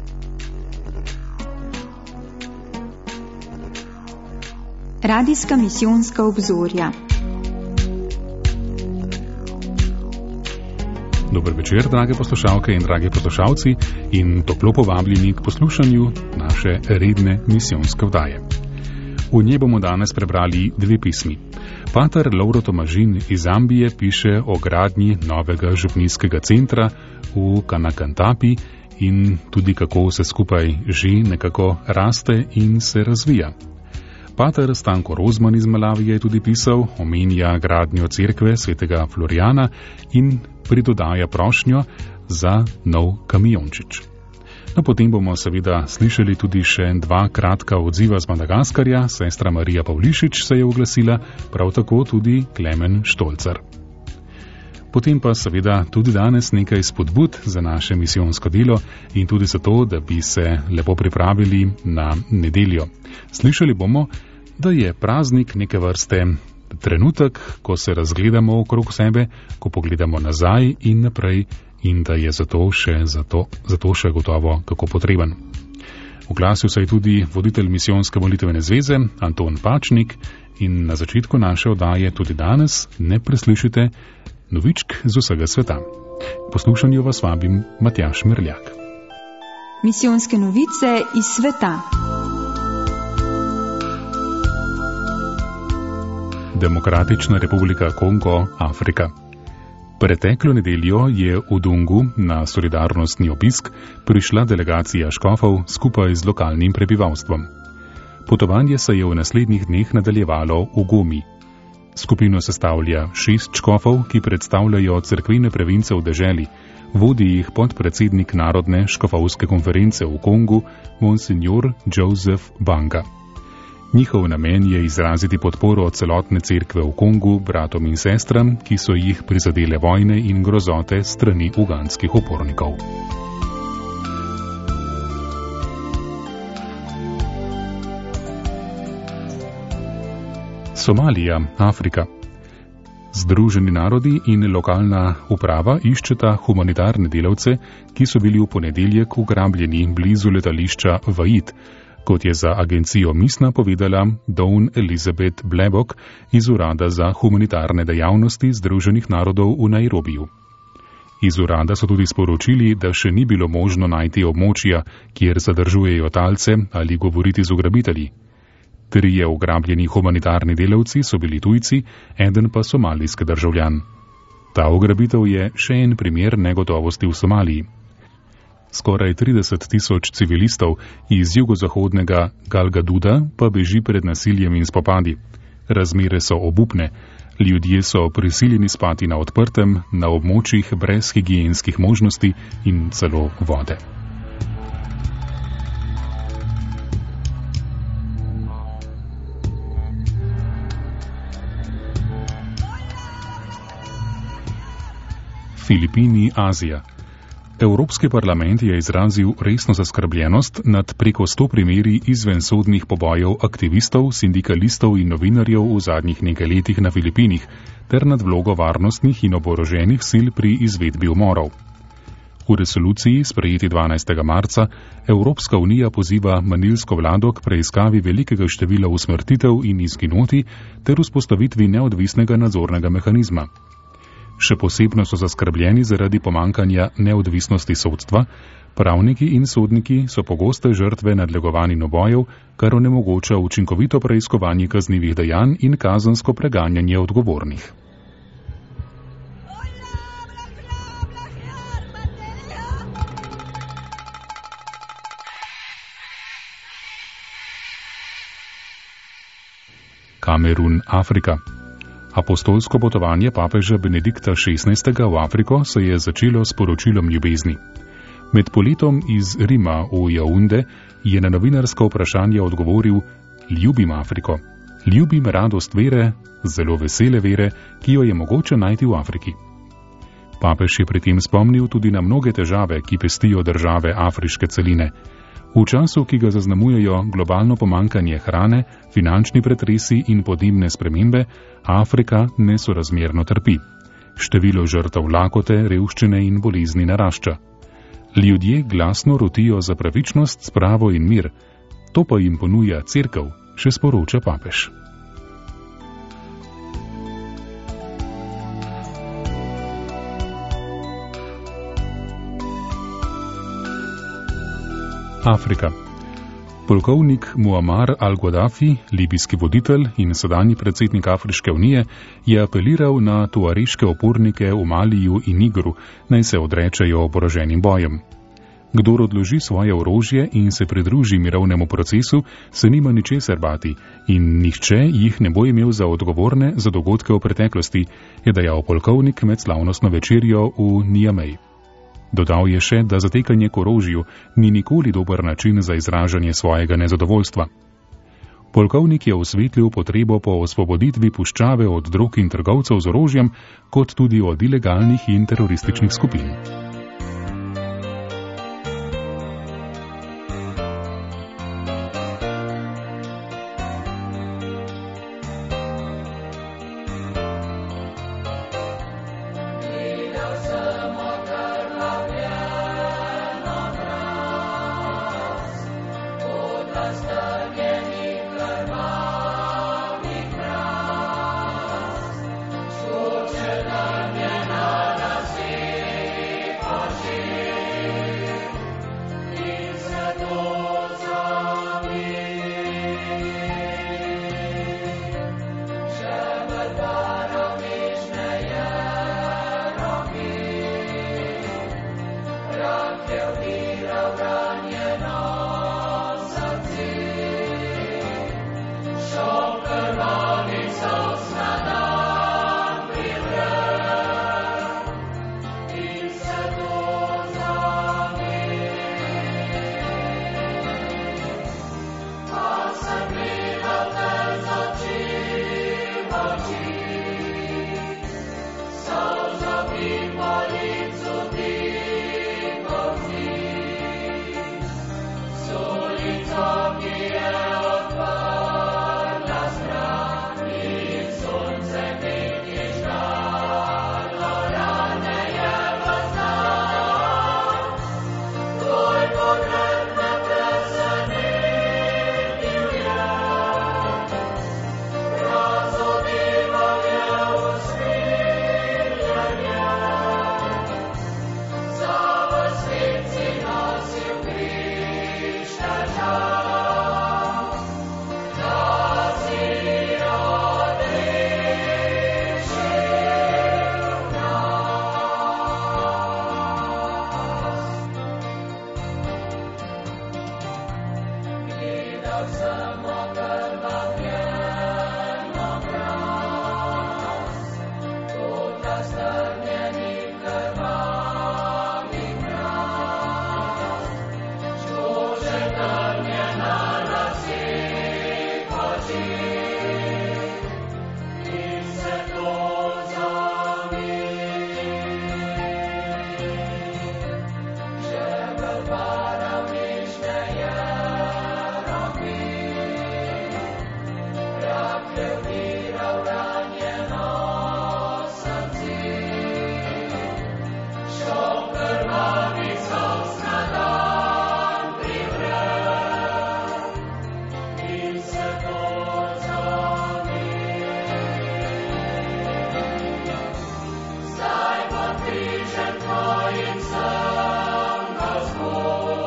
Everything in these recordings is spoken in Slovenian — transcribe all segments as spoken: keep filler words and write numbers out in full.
Radijska misijonska obzorja. Dober večer, drage poslušalke in dragi poslušalci, in toplo povabljeni k poslušanju naše redne misijonske oddaje. V njej bomo danes prebrali dve pismi. Pater Lovro Tomažin iz Zambije piše o gradnji novega župnijskega centra v Kanakantapi in tudi kako vse skupaj že nekako raste in se razvija. Pater Stanko Rozman iz Malavije je tudi pisal, omenja gradnjo cerkve svetega Florijana in pridodaja prošnjo za nov kamiončič. No, potem bomo seveda slišali tudi še dva kratka odziva z Madagaskarja, sestra Marija Pavlišič se je oglasila, prav tako tudi Klemen Štolcar. Potem pa seveda tudi danes nekaj spodbud za naše misijonsko delo in tudi zato, da bi se lepo pripravili na nedeljo. Slišali bomo, da je praznik neke vrste trenutek, ko se razgledamo okrog sebe, ko pogledamo nazaj in naprej in da je zato še, zato, zato še gotovo kako potreben. Oglasil se je tudi voditelj misijonske molitvene zveze Anton Pačnik in na začetku naše oddaje tudi danes ne preslišite novičk z vsega sveta. Poslušanju vas vabim Matjaž Merljak. Misijonske novice iz sveta. Demokratična republika Kongo, Afrika. Preteklo nedeljo je v Dungu na solidarnostni obisk prišla delegacija škofov skupaj z lokalnim prebivalstvom. Potovanje se je v naslednjih dneh nadaljevalo v Gomi. Skupino sestavlja šest škofov, ki predstavljajo cerkvene prevince v deželi, vodi jih podpredsednik Narodne škofovske konference v Kongu, monsignor Joseph Banga. Njihov namen je izraziti podporo celotne cerkve v Kongu bratom in sestram, ki so jih prizadele vojne in grozote strani ugandskih upornikov. Somalija, Afrika. Združeni narodi in lokalna uprava iščeta humanitarne delavce, ki so bili v ponedeljek ugrabljeni blizu letališča Vajit, kot je za agencijo Misna povedala Dawn Elizabeth Blebok iz Urada za humanitarne dejavnosti Združenih narodov v Nairobiju. Iz urada so tudi sporočili, da še ni bilo možno najti območja, kjer zadržujejo talce ali govoriti z ugrabitelji. Trije ugrabljeni humanitarni delavci so bili tujci, eden pa somalijski državljan. Ta ugrabitev je še en primer negotovosti v Somaliji. Skoraj trideset tisoč civilistov iz jugozahodnega Galgaduda pa beži pred nasiljem in spopadi. Razmere so obupne. Ljudje so prisiljeni spati na odprtem, na območjih brez higienskih možnosti in celo vode. Filipini, Azija. Evropski parlament je izrazil resno zaskrbljenost nad preko sto primeri izvensodnih pobojev aktivistov, sindikalistov in novinarjev v zadnjih nekaj letih na Filipinih ter nad vlogo varnostnih in oboroženih sil pri izvedbi umorov. V resoluciji, sprejeti dvanajstega marca, Evropska unija poziva manilsko vlado k preiskavi velikega števila usmrtitev in izginoti ter vzpostavitvi neodvisnega nadzornega mehanizma. Še posebno so zaskrbljeni zaradi pomankanja neodvisnosti sodstva, pravniki in sodniki so pogoste žrtve nadlegovanih obojev, kar onemogoča učinkovito preiskovanje kaznivih dejanj in kazensko preganjanje odgovornih. Kamerun, Afrika. Apostolsko potovanje papeža Benedikta šestnajstega v Afriko se je začelo s poročilom ljubezni. Med poletom iz Rima v Jaunde je na novinarska vprašanja odgovoril: ljubim Afriko, ljubim radost vere, zelo vesele vere, ki jo je mogoče najti v Afriki. Papež je pri tem spomnil tudi na mnoge težave, ki pestijo države afriške celine. V času, ki ga zaznamujejo globalno pomankanje hrane, finančni pretresi in podnebne spremembe, Afrika nesorazmerno trpi. Število žrtev lakote, revščine in bolezni narašča. Ljudje glasno rotijo za pravičnost, spravo in mir, to pa jim ponuja cerkev, še sporoča papež. Afrika. Polkovnik Muammar al-Gaddafi, libijski voditelj in sedanji predsednik Afriške unije, je apeliral na tuareške opornike v Maliju in Nigru, naj se odrečejo oboroženim bojem. Kdor odloži svoje orožje in se pridruži mirovnemu procesu, se nima ničesar bati in nihče jih ne bo imel za odgovorne za dogodke v preteklosti, je dejal polkovnik med slavnostno večerjo v Niamey. Dodal je še, da zatekanje k orožju ni nikoli dober način za izražanje svojega nezadovoljstva. Polkovnik je osvetlil potrebo po osvoboditvi puščave od drog in trgovcev z orožjem, kot tudi od ilegalnih in terorističnih skupin. Prižen tvojim sam, Gospod.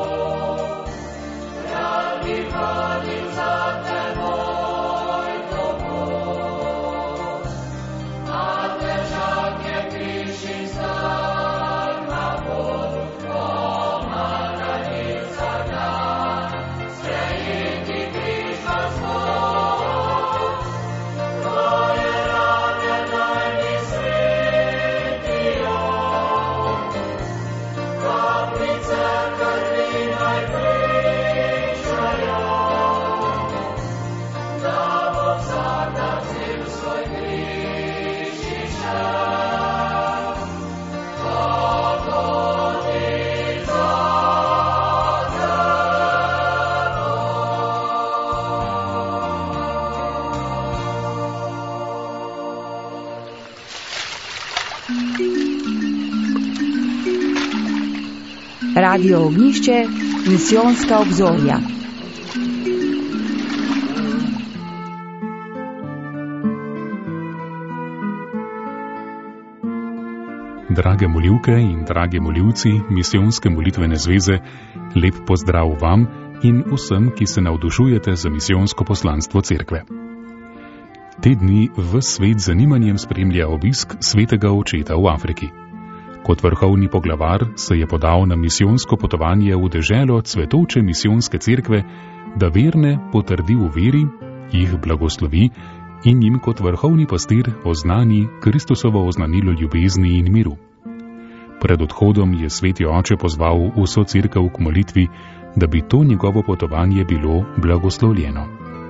Radio Ognjišče, misijonska obzorja. Drage molivke in dragi molivci Misijonske molitvene zveze, lep pozdrav vam in vsem, ki se navdušujete za misijonsko poslanstvo cerkve. Te dni ves svet z zanimanjem spremlja obisk svetega očeta v Afriki. Kot vrhovni poglavar se je podal na misijonsko potovanje v deželo cvetoče misijonske cerkve, da verne potrdi v veri, jih blagoslovi in jim kot vrhovni pastir oznani Kristusovo oznanilo ljubezni in miru. Pred odhodom je sveti oče pozval vso cerkev k molitvi, da bi to njegovo potovanje bilo blagoslovljeno.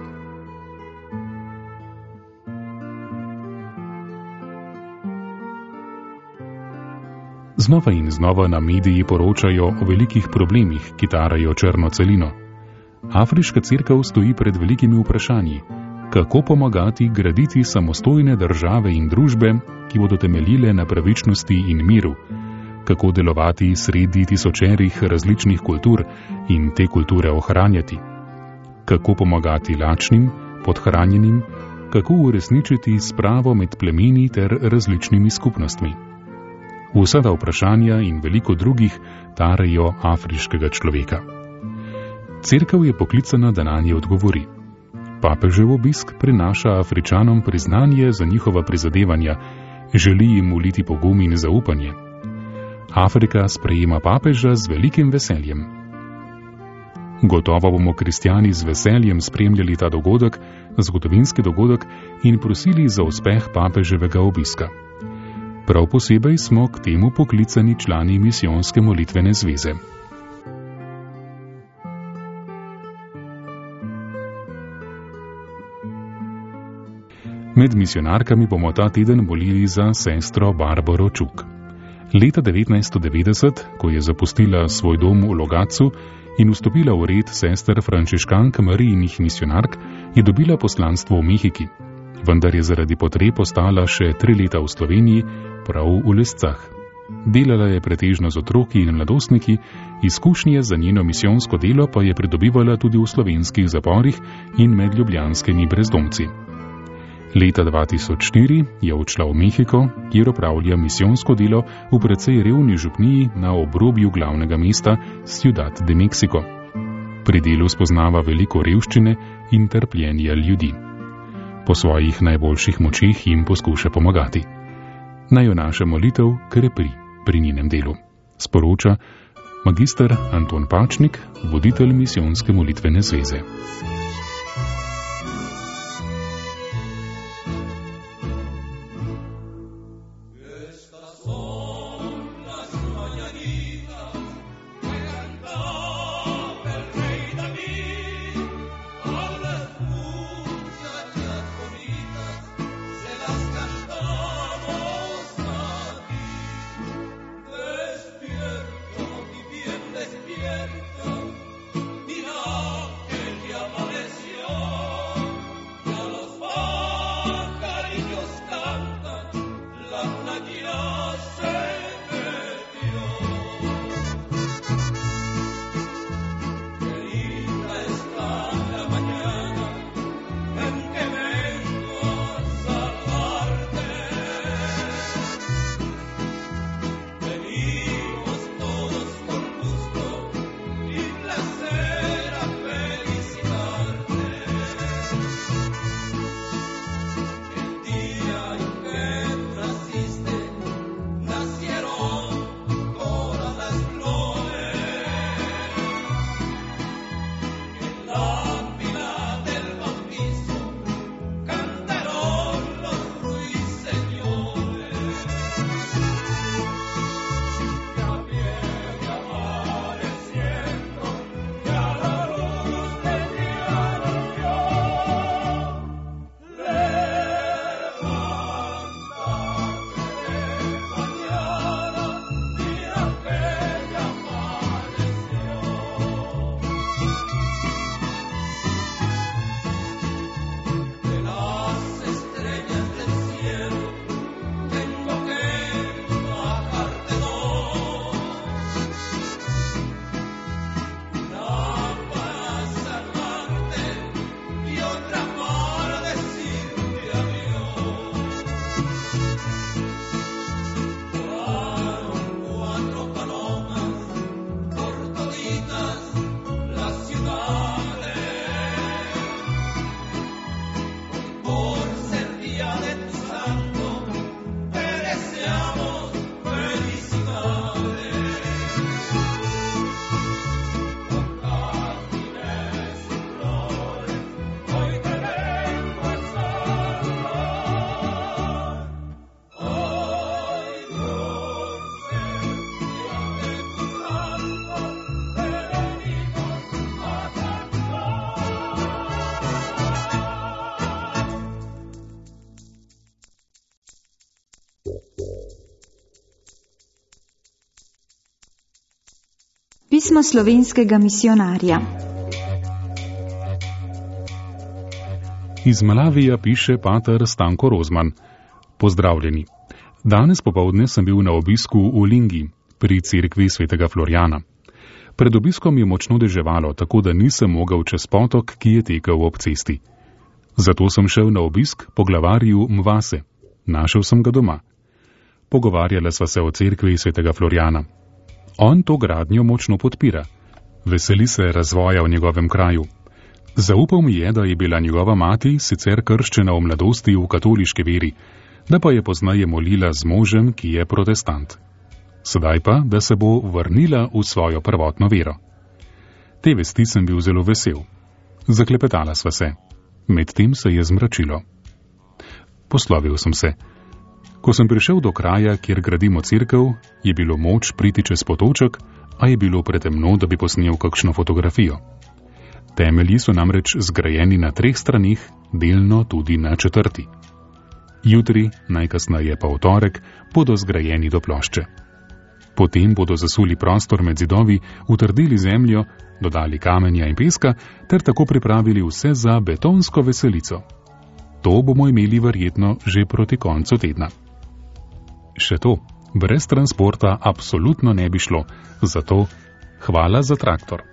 Znova in znova na mediji poročajo o velikih problemih, ki tarajo črno celino. Afriška cerkev stoji pred velikimi vprašanji, kako pomagati graditi samostojne države in družbe, ki bodo temeljile na pravičnosti in miru, kako delovati sredi tisočerih različnih kultur in te kulture ohranjati, kako pomagati lačnim, podhranjenim, kako uresničiti spravo med plemeni ter različnimi skupnostmi. Vsa ta vprašanja in veliko drugih tarajo afriškega človeka. Cerkev je poklicana, da nanje odgovori. Papežev obisk prinaša Afričanom priznanje za njihova prizadevanja, želi jim moliti pogum in zaupanje. Afrika sprejema papeža z velikim veseljem. Gotovo bomo kristjani z veseljem spremljali ta dogodek, zgodovinski dogodek in prosili za uspeh papeževega obiska. Prav posebej smo k temu poklicani člani Misijonske molitvene zveze. Med misionarkami bomo ta teden molili za sestro Barbaro Čuk. Leta devetnajststo devetdeset, ko je zapustila svoj dom v Logatcu in vstopila v red sester frančiškank Marijinih misionark, je dobila poslanstvo v Mehiki, vendar je zaradi potreb ostala še tri leta v Sloveniji, prav v Lescah. Delala je pretežno z otroki in mladostniki, izkušnje za njeno misijonsko delo pa je pridobivala tudi v slovenskih zaporih in med ljubljanskimi brezdomci. Leta dva tisoč štiri je odšla v Mehiko, kjer opravlja misijonsko delo v precej revni župniji na obrobju glavnega mesta Ciudad de México. Pri delu spoznava veliko revščine in trpljenja ljudi. Po svojih najboljših močeh jim poskuša pomagati. Naj jo naša molitev krepi pri njenem delu. Sporoča magister Anton Pačnik, voditelj Misijonske molitvene zveze. Despierta, mira que ya amaneció. Pismo slovenskega misijonarja. Iz Malavija piše pater Stanko Rozman. Pozdravljeni. Danes popovdne sem bil na obisku v Lingi, pri cerkvi svetega Florjana. Pred obiskom je močno deževalo, tako da nisem mogel čez potok, ki je tekel ob cesti. Zato sem šel na obisk po glavarju Mvase. Našel sem ga doma. Pogovarjala sva se o cerkvi svetega Florjana. On to gradnjo močno podpira. Veseli se razvoja v njegovem kraju. Zaupal mi je, da je bila njegova mati sicer krščena v mladosti v katoliški veri, da pa je pozneje molila z možem, ki je protestant. Sedaj pa, da se bo vrnila v svojo prvotno vero. Te vesti sem bil zelo vesel. Zaklepetala sva se. Medtem se je zmračilo. Poslovil sem se. Ko sem prišel do kraja, kjer gradimo cerkev, je bilo moč priti čez potoček, a je bilo pretemno, da bi posnel kakšno fotografijo. Temelji so namreč zgrajeni na treh stranih, delno tudi na četrti. Jutri, najkasneje pa v torek, bodo zgrajeni do plošče. Potem bodo zasuli prostor med zidovi, utrdili zemljo, dodali kamenja in peska, ter tako pripravili vse za betonsko veselico. To bomo imeli verjetno že proti koncu tedna. Še to, brez transporta absolutno ne bi šlo, zato hvala za traktor.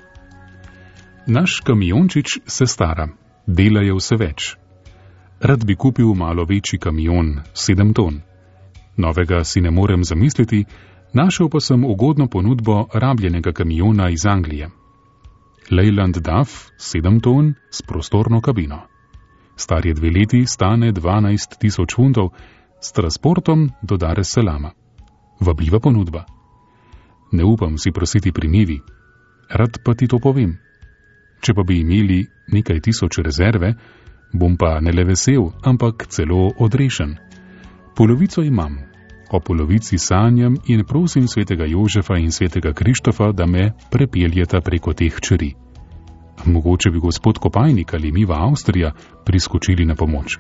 Naš kamiončič se stara, dela je vse več. Rad bi kupil malo večji kamion, sedem ton. Novega si ne morem zamisliti, našel pa sem ugodno ponudbo rabljenega kamiona iz Anglije. Leyland Duff, sedem ton, s prostorno kabino. Star je dve leti, stane dvanajst tisoč funtov, s transportom do Dar es Salama. Vabljiva ponudba. Ne upam si prositi pri Nivi. Rad pa ti to povem. Če pa bi imeli nekaj tisoč rezerve, bom pa ne le vesel, ampak celo odrešen. Polovico imam. O polovici sanjam in prosim svetega Jožefa in svetega Krištofa, da me prepeljeta preko teh čeri. Mogoče bi gospod Kopajnik ali Miva Avstrija priskočili na pomoč.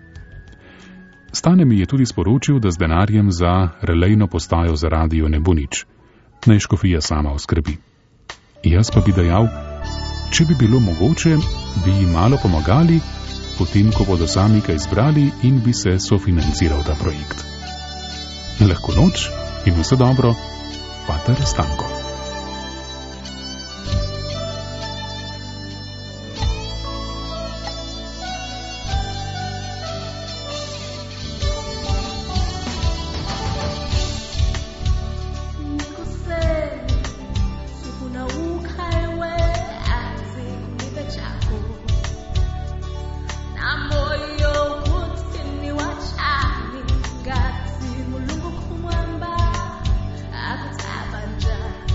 Stane mi je tudi sporočil, da z denarjem za relejno postajo za radio ne bo nič. Naj škofija sama oskrbi. Jaz pa bi dejal, če bi bilo mogoče, bi jim malo pomagali, potem ko bodo sami kaj izbrali in bi se sofinanciral ta projekt. Lahko noč in vse dobro, pater Stanko. Mulungu kumwamba akutavanja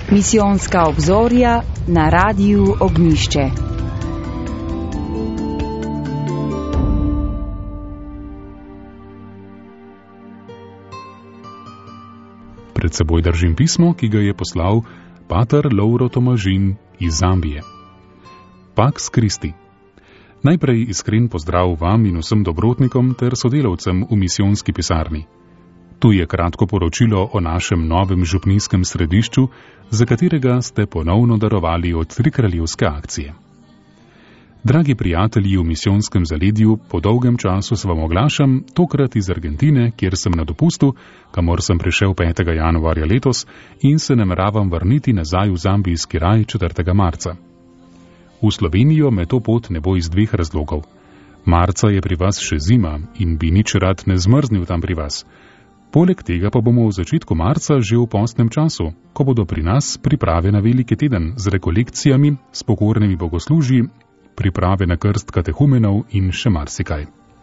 Misijonska obzorja na Radiu Ognjišče. Pred seboj držim pismo, ki ga je poslal pater Lovro Tomažin iz Zambije. Pax Christi. Najprej iskren pozdrav vam in vsem dobrotnikom ter sodelavcem v misijonski pisarni. Tu je kratko poročilo o našem novem župnijskem središču, za katerega ste ponovno darovali od trikraljevske akcije. Dragi prijatelji v misijonskem zaledju, po dolgem času se vam oglašam, tokrat iz Argentine, kjer sem na dopustu, kamor sem prišel petega januarja letos in se nameravam vrniti nazaj v zambijski raj četrtega marca. V Slovenijo me to pot ne bo iz dveh razlogov. Marca je pri vas še zima in bi nič rad ne zmrznil tam pri vas. Poleg tega pa bomo v začetku marca že v postnem času, ko bodo pri nas priprave na veliki teden z rekolekcijami, s pokornimi bogoslužji, priprave na krst katehumenov in še marsikaj.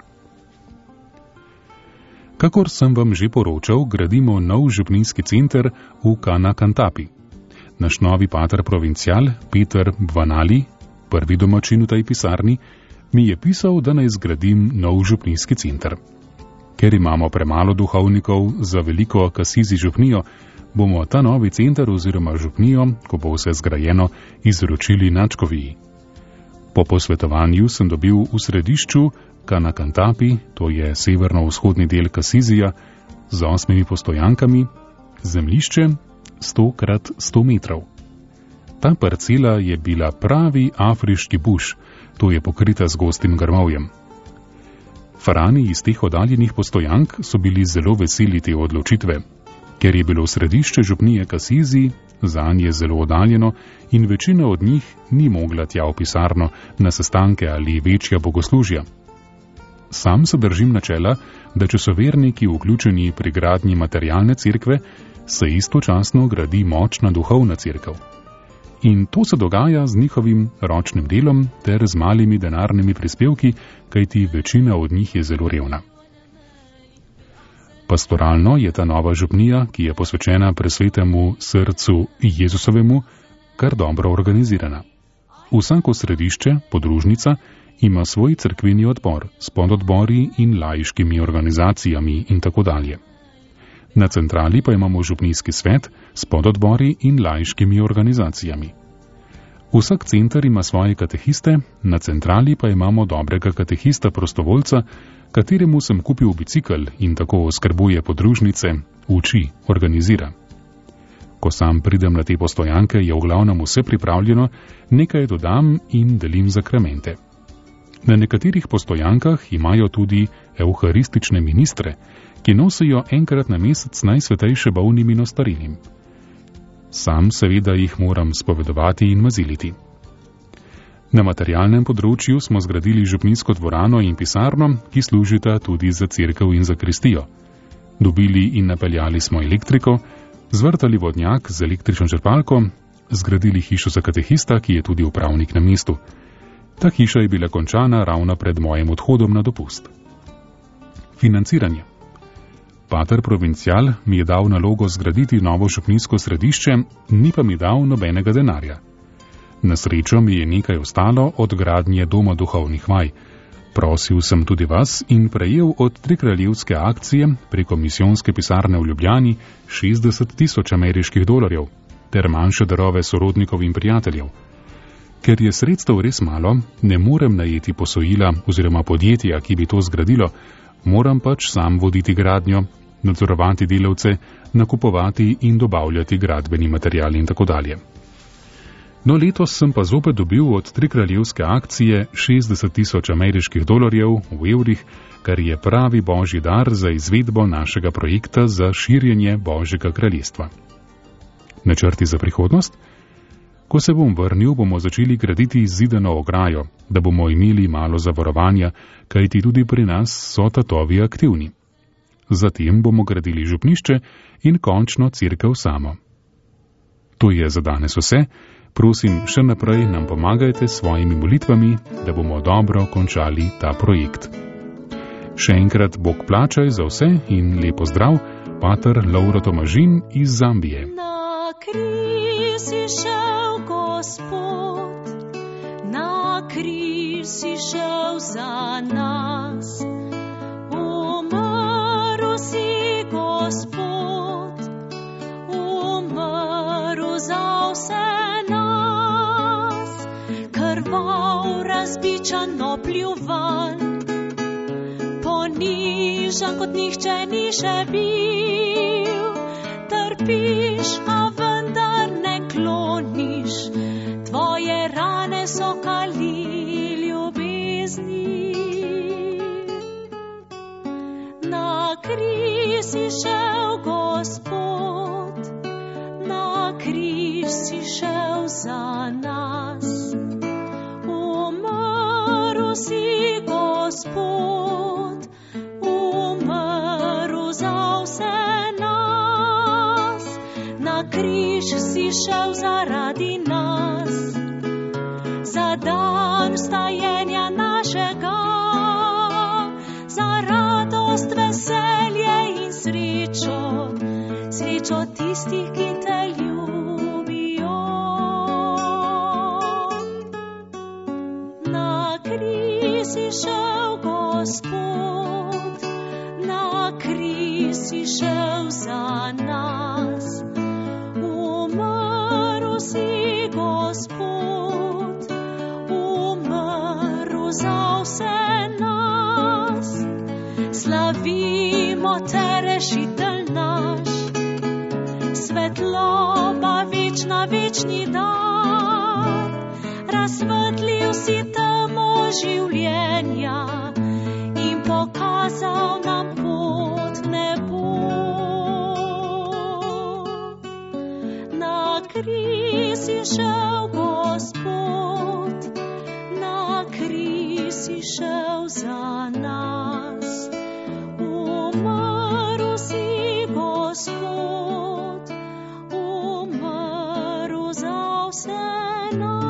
Kakor sem vam že poročal, gradimo nov župnijski center v Kanakantapi. Naš novi pater provincial Peter Bvanali, prvi domačin v tej pisarni, mi je pisal, da naj zgradim nov župnijski center. Ker imamo premalo duhovnikov za veliko kasizi župnijo, bomo ta novi center oziroma župnijo, ko bo vse zgrajeno, izročili nadškofiji. Po posvetovanju sem dobil v središču Kanakantapi, to je severno-vzhodni del Kasizija, z osmimi postojankami, zemljišče sto krat sto metrov. Ta parcela je bila pravi afriški buš, to je pokrita z gostim grmovjem. Farani iz teh oddaljenih postojank so bili zelo veseli te odločitve, ker je bilo središče župnije Kasizi zanje zelo oddaljeno in večina od njih ni mogla tja v pisarno na sestanke ali večja bogoslužja. Sam se držim načela, da če so verniki vključeni pri gradnji materialne cerkve, se istočasno gradi močna duhovna cerkev. In to se dogaja z njihovim ročnim delom ter z malimi denarnimi prispevki, kajti večina od njih je zelo revna. Pastoralno je ta nova župnija, ki je posvečena presvetemu srcu Jezusovemu, kar dobro organizirana. Vsako središče, podružnica, ima svoj cerkveni odbor s pododbori in laiškimi organizacijami in tako dalje. Na centrali pa imamo župnijski svet s pododbori in laiškimi organizacijami. Vsak center ima svoje katehiste, na centrali pa imamo dobrega katehista prostovoljca, kateremu sem kupil bicikl in tako oskrbuje podružnice, uči, organizira. Ko sam pridem na te postojanke, je v glavnem vse pripravljeno, nekaj dodam in delim zakramente. Na nekaterih postojankah imajo tudi evharistične ministre, ki nosijo enkrat na mesec najsvetejše bolnim in ostarilim. Sam seveda jih moram spovedovati in maziliti. Na materialnem področju smo zgradili župnijsko dvorano in pisarno, ki služita tudi za cerkev in za kristijo. Dobili in napeljali smo elektriko, zvrtali vodnjak z električno črpalko, zgradili hišo za katehista, ki je tudi upravnik na mestu. Ta hiša je bila končana ravno pred mojim odhodom na dopust. Financiranje. Pater provincial mi je dal nalogo zgraditi novo župnijsko središče, ni pa mi dal nobenega denarja. Na srečo mi je nekaj ostalo od gradnje doma duhovnih vaj. Prosil sem tudi vas in prejel od trikraljevske akcije preko misijonske pisarne v Ljubljani šestdeset tisoč ameriških dolarjev ter manjše darove sorodnikov in prijateljev. Ker je sredstev res malo, ne morem najeti posojila oziroma podjetja, ki bi to zgradilo, moram pač sam voditi gradnjo, nadzorovati delavce, nakupovati in dobavljati gradbeni material in tako dalje. No, letos sem pa zopet dobil od trikraljevske akcije šestdeset tisoč ameriških dolarjev v evrih, kar je pravi božji dar za izvedbo našega projekta za širjenje Božjega kraljestva. Načrti za prihodnost? Ko se bom vrnil, bomo začeli graditi zidano ograjo, da bomo imeli malo zavarovanja, kajti tudi pri nas so tatovi aktivni. Zatem bomo gradili župnišče in končno cerkev samo. To je za danes vse. Prosim, še naprej nam pomagajte s svojimi molitvami, da bomo dobro končali ta projekt. Še enkrat Bog plačaj za vse in lepo zdrav, pater Lovro Tomažin iz Zambije. Na križ si šel, Gospod, na križ si šel za nas. Umrl si, Gospod, umrl za vse nas. Krvav, razbičan, opljuvan, ponižan, kot nihče ni še bil. Trpiš, a vendar ne kloniš, tvoje rane so kali ljubezni. Na križ si šel, Gospod, na križ si šel za nas. Umrl si, Gospod, umrl za vse nas. Na križ si šel zaradi nas, za dan vstajenja našega, za radost, veselje in srečo, srečo tistih, ki te ljubijo. Na križ si šel, Gospod, na križ si šel za nas. Umrl si, Gospod, umrl za vse nas. Slavimo te, rešitelj naš, svetloba večna, večni dar. Razsvetlil si temo življenja in pokazal nam pot v nebo. Na križ si šel, Gospod, na križ si šel za nas. Umrl si, Gospod, umrl za vse nas.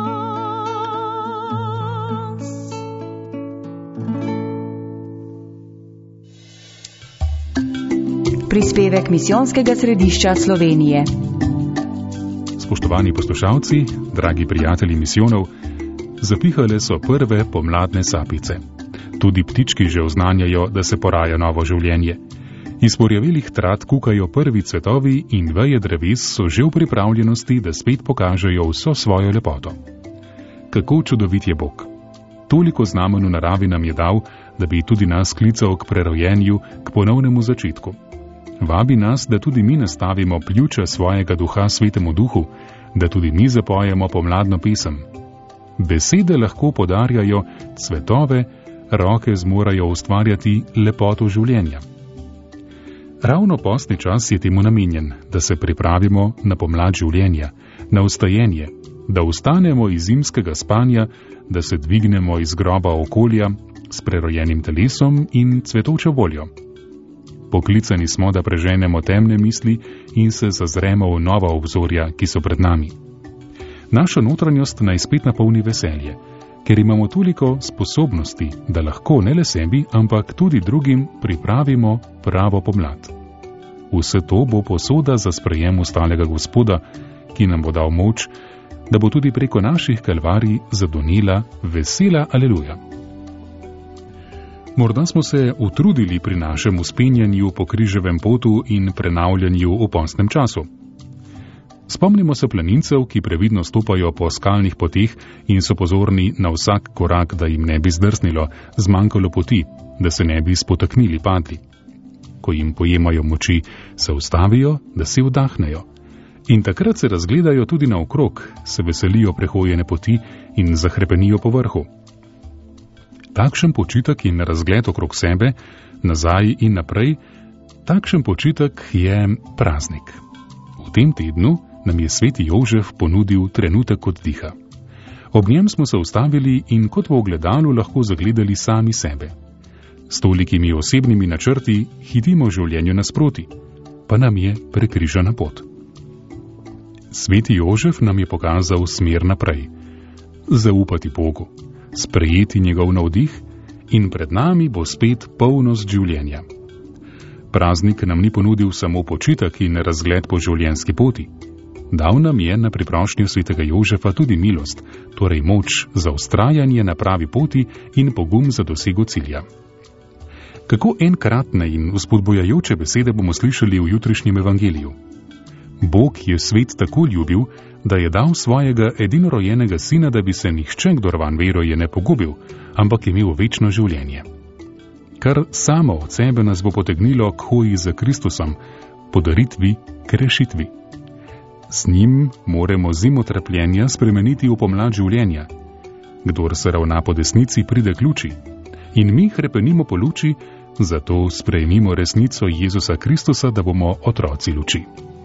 Prispevek Misijonskega središča Slovenije. Spoštovani poslušalci, dragi prijatelji misijonov, zapihale so prve pomladne sapice. Tudi ptički že oznanjajo, da se poraja novo življenje. Iz porjavelih trat kukajo prvi cvetovi in veje dreves so že v pripravljenosti, da spet pokažejo vso svojo lepoto. Kako čudovit je Bog. Toliko znamenj v naravi nam je dal, da bi tudi nas klical k prerojenju, k ponovnemu začetku. Vabi nas, da tudi mi nastavimo pljuča svojega duha Svetemu Duhu, da tudi mi zapojemo pomladno pesem. Besede lahko podarjajo cvetove, roke zmorajo ustvarjati lepoto življenja. Ravno postni čas je temu namenjen, da se pripravimo na pomlad življenja, na vstajenje, da vstanemo iz zimskega spanja, da se dvignemo iz groba okolja s prerojenim telesom in cvetočo voljo. Poklicani smo, da preženemo temne misli in se zazremo v nova obzorja, ki so pred nami. Naša notranjost naj spet napolni veselje, ker imamo toliko sposobnosti, da lahko ne le sebi, ampak tudi drugim pripravimo pravo pomlad. Vse to bo posoda za sprejem ostalega Gospoda, ki nam bo dal moč, da bo tudi preko naših kalvarij zadonila vesela aleluja. Morda smo se utrudili pri našem vzpenjanju po križevem potu in prenavljanju v postnem času. Spomnimo se planincev, ki previdno stopajo po skalnih poteh in so pozorni na vsak korak, da jim ne bi zdrsnilo, zmanjkalo poti, da se ne bi spotaknili, padli. Ko jim pojemajo moči, se ustavijo, da si vdahnejo. In takrat se razgledajo tudi naokrog, se veselijo prehojene poti in zahrepenijo po vrhu. Takšen počitek in razgled okrog sebe, nazaj in naprej, takšen počitek je praznik. V tem tednu nam je sveti Jožef ponudil trenutek oddiha. Ob njem smo se ustavili in kot v ogledalu lahko zagledali sami sebe. S tolikimi osebnimi načrti hitimo življenju nasproti, pa nam je prekrižana pot. Sveti Jožef nam je pokazal smer naprej. Zaupati Bogu, sprejeti njegov navdih in pred nami bo spet polnost življenja. Praznik nam ni ponudil samo počitek in razgled po življenjski poti, Dal nam je na priprošnjo svetega Jožefa tudi milost, torej moč za vztrajanje na pravi poti in pogum za dosego cilja. Kako enkratne in vzpodbujajoče besede bomo slišali v jutrišnjem evangeliju. Bog je svet tako ljubil, da je dal svojega edinorojenega sina, da bi se nihče, kdor van veruje, ne pogubil, ampak imel večno življenje. Kar samo od sebe nas bo potegnilo k hoji za Kristusom, podaritvi k rešitvi. Z njim moramo zimo trpljenja spremeniti v pomlad življenja. Kdor se ravna po desnici, pride k luči. In mi hrepenimo po luči, zato sprejmimo resnico Jezusa Kristusa, da bomo otroci luči.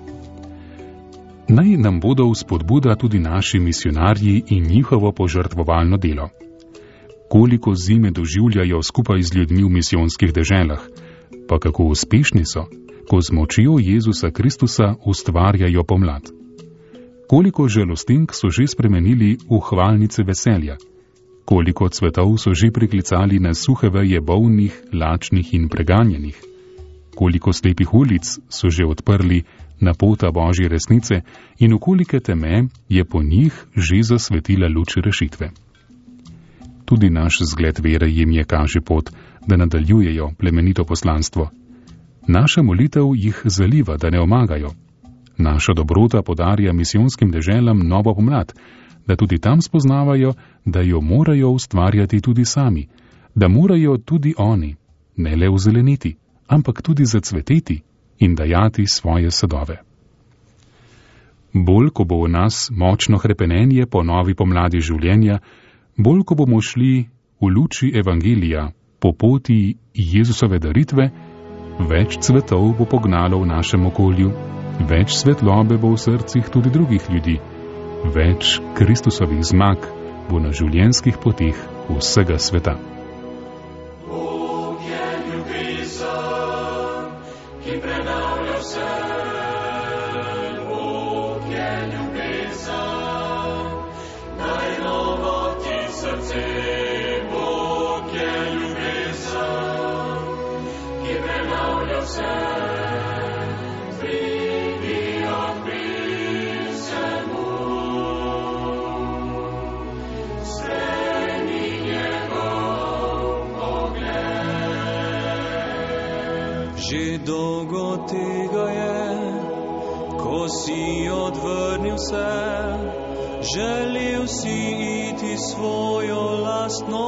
Naj nam bodo vzpodbuda tudi naši misionarji in njihovo požrtvovalno delo. Koliko zime doživljajo skupaj z ljudmi v misijonskih deželah, pa kako uspešni so, ko z močjo Jezusa Kristusa ustvarjajo pomlad. Koliko žalostink so že spremenili v hvalnice veselja, koliko cvetov so že priklicali na suhe veje bolnih, lačnih in preganjenih, koliko slepih ulic so že odprli na pota Božje resnice in v kolike teme je po njih že zasvetila luč rešitve. Tudi naš zgled vere jim je kaže pot, da nadaljujejo plemenito poslanstvo. Naša molitev jih zaliva, da ne omagajo. Naša dobrota podarja misijonskim deželam novo pomlad, da tudi tam spoznavajo, da jo morajo ustvarjati tudi sami, da morajo tudi oni, ne le ozeleniti, ampak tudi zacveteti in dajati svoje sadove. Bolj, ko bo v nas močno hrepenenje po novi pomladi življenja, bolj, ko bomo šli v luči evangelija po poti Jezusove daritve, več cvetov bo pognalo v našem okolju, več svetlobe bo v srcih tudi drugih ljudi, več Kristusovih zmag bo na življenjskih poteh vsega sveta. Bog je ljubezen, ki prenavlja vse. Bog je ljubezen, naj novo ti srce. Bog je ljubezen, ki prenavlja vse. Že dolgo tega je, ko si odvrnil vse, želel si iti svojo lastno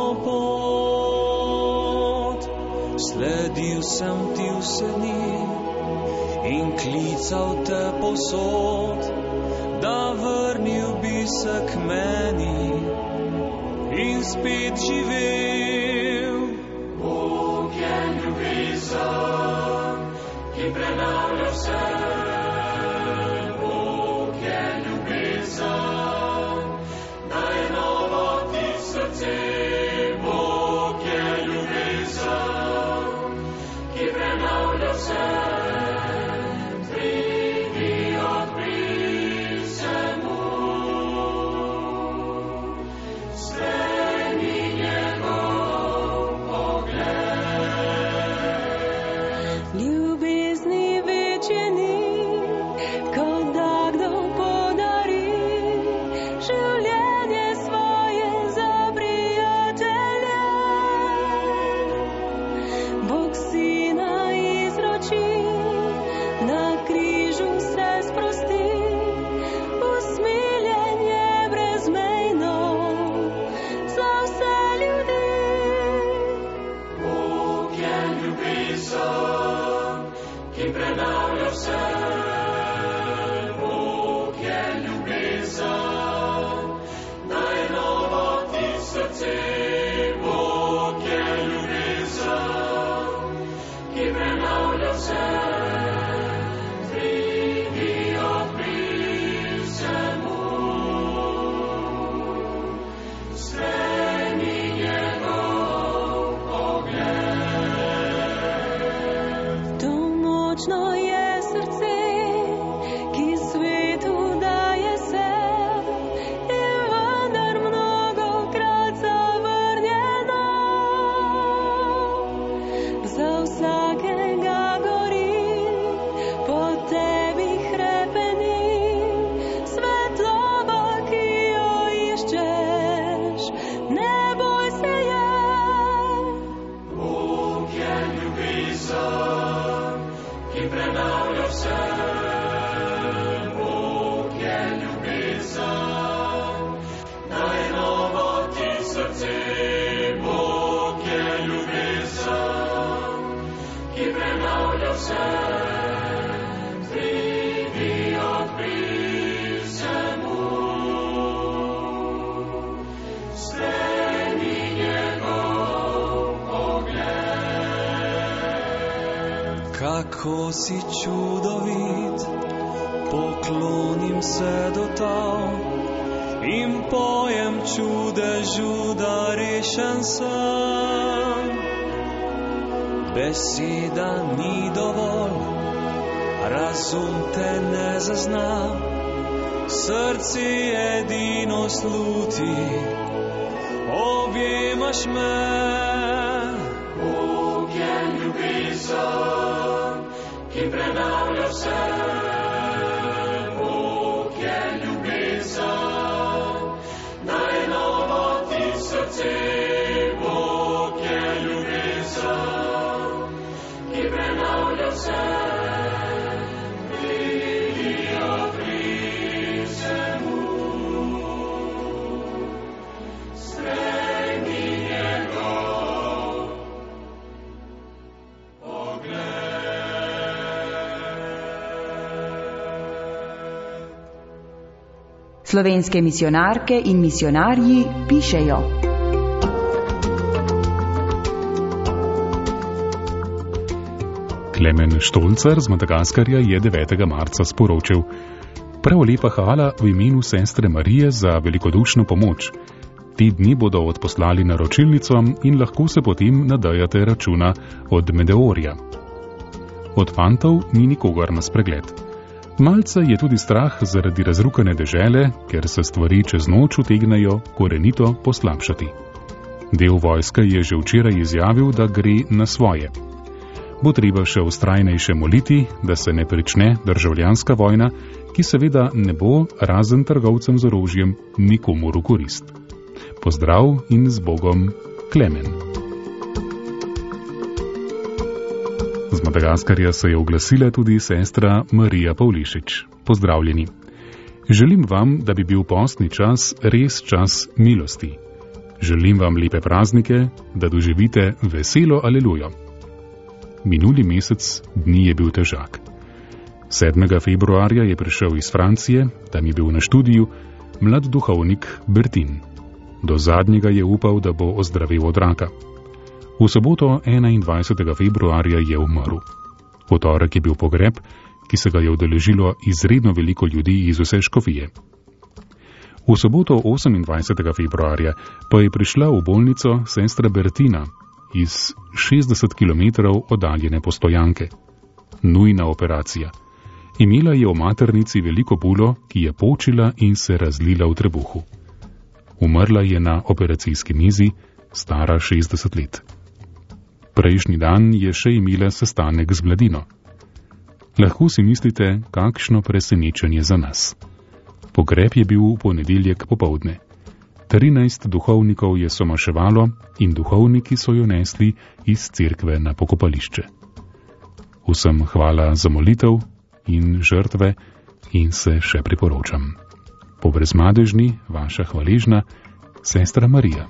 pot. Sledil sem ti vse dni in klical te povsod, da vrnil bi se k meni in spet živel. Bog je ljubezen, ki prenavlja vse. Bog je ljubezen, naj novo ti srce. Bog je ljubezen, ki prenavlja vse. Pridi, odprij se mu, sprejmi njegov pogled. Ljubezni večje ni, kot da kdo podari življenje svoje za prijatelje. Bog sina izroči, na križu se sprosti, usmiljenje brezmejno za vse ljudi. Bog je ljubezen, ki prenavlja vse. Bog je ljubezen, naj novo ti srce. Bog je ljubezen, ki prenavlja vse. Pridi, odprij se mu, sprejmi njegov pogled. To močno je srce, ki svetu daje se, je vendar mnogokrat zavrnjeno. Za vsakega gori, po tebi hrepeni, prenavlja vse. Bog je ljubezen, naj novo ti srce. Bog je ljubezen, ki prenavlja vse. Pridi, odprij se mu, sprejmi njegov pogled. Kako si čudovit, poklonim se do tal in pojem čudežu, da rešen sem. Beseda ni dovolj, razum te ne zazna, srce edino sluti, objemaš me. Bog je ljubezen, ki prenavlja vse. Bog je ljubezen, naj novo ti srce. Bog je ljubezen, ki prenavlja vse. Pridi, odprij se mu, sprejmi njegov Slovenske misijonarke in misijonarji pišejo. Klemen Štolcar z Madagaskarja je devetega marca sporočil: Prav lepa hvala v imenu sestre Marije za velikodušno pomoč. Ti dni bodo odposlali naročilnico in lahko se potem nadajate računa od Medeorja. Od fantov ni nikogar na spregled. Malce je tudi strah zaradi razrukane dežele, ker se stvari čez noč utegnejo korenito poslabšati. Del vojske je že včeraj izjavil, da gre na svoje. Bo treba še vztrajnejše moliti, da se ne prične državljanska vojna, ki seveda ne bo razen trgovcem z orožjem nikomur v korist. Pozdrav in z Bogom, Klemen. Z Madagaskarja se je oglasila tudi sestra Marija Pavlišič. Pozdravljeni. Želim vam, da bi bil postni čas res čas milosti. Želim vam lepe praznike, da doživite veselo alelujo. Minuli mesec dni je bil težak. sedmega februarja je prišel iz Francije, tam je bil na študiju, mlad duhovnik Bertin. Do zadnjega je upal, da bo ozdravel od raka. V soboto enaindvajsetega februarja je umrl. V torek je bil pogreb, ki se ga je udeležilo izredno veliko ljudi iz vse škofije. V soboto osemindvajsetega februarja pa je prišla v bolnico sestra Bertina iz šestdeset kilometrov oddaljene Postojanke. Nujna operacija. Imela je v maternici veliko bulo, ki je počila in se razlila v trebuhu. Umrla je na operacijski mizi, stara šestdeset let. Prejšnji dan je še imela sestanek z mladino. Lahko si mislite, kakšno presenečenje za nas. Pogreb je bil v ponedeljek popoldne. trinajst duhovnikov je somaševalo in duhovniki so jo nesli iz cerkve na pokopališče. Vsem hvala za molitev in žrtve in se še priporočam. Po brezmadežni, vaša hvaležna, sestra Marija.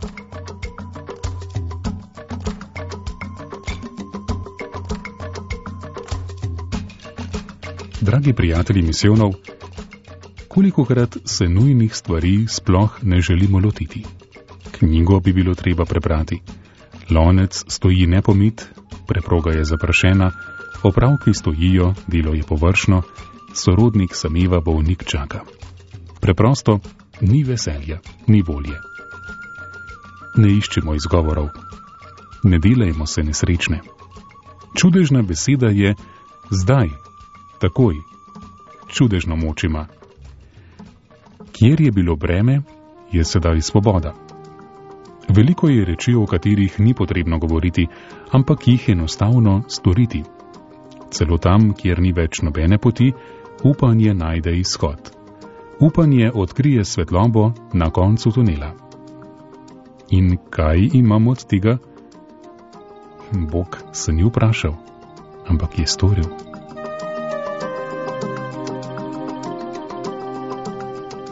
Dragi prijatelji misijonov, kolikokrat se nujnih stvari sploh ne želimo lotiti. Knjigo bi bilo treba prebrati. Lonec stoji nepomit, preproga je zaprašena, opravki stojijo, delo je površno, sorodnik sameva, bolnik čaka. Preprosto ni veselja, ni volje. Ne iščemo izgovorov. Ne delajmo se nesrečne. Čudežna beseda je zdaj, takoj. Čudežno moč ima. Kjer je bilo breme, je sedaj svoboda. Veliko je reči, o katerih ni potrebno govoriti, ampak jih enostavno storiti. Celo tam, kjer ni več nobene poti, upanje najde izhod. Upanje odkrije svetlobo na koncu tunela. In kaj imam od tega? Bog se ni vprašal, ampak je storil.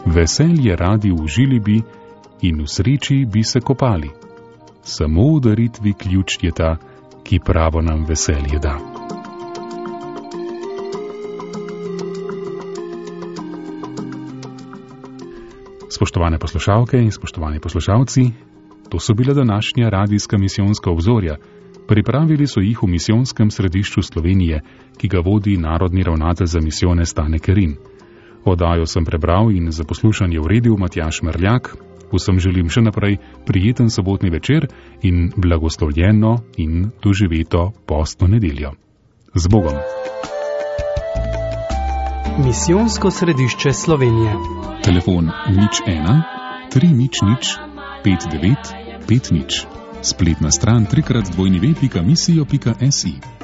Veselje radi užili bi in v sreči bi se kopali. Samo v daritvi ključ je ta, ki pravo nam veselje da. Spoštovane poslušalke in spoštovani poslušalci, to so bila današnja radijska misijonska obzorja. Pripravili so jih v misijonskem središču Slovenije, ki ga vodi narodni ravnatelj za misijone Stane Kerin. Oddajo sem prebral in za poslušanje uredil Matjaž Merljak. Vsem želim še naprej prijeten sobotni večer in blagoslovljeno in doživeto postno nedeljo. Z Bogom! Misijonsko središče Slovenije. Telefon nič ena tri nič nič pet devet pet nič. Spletna stran trikrat dvojni ve pika misijo pika si.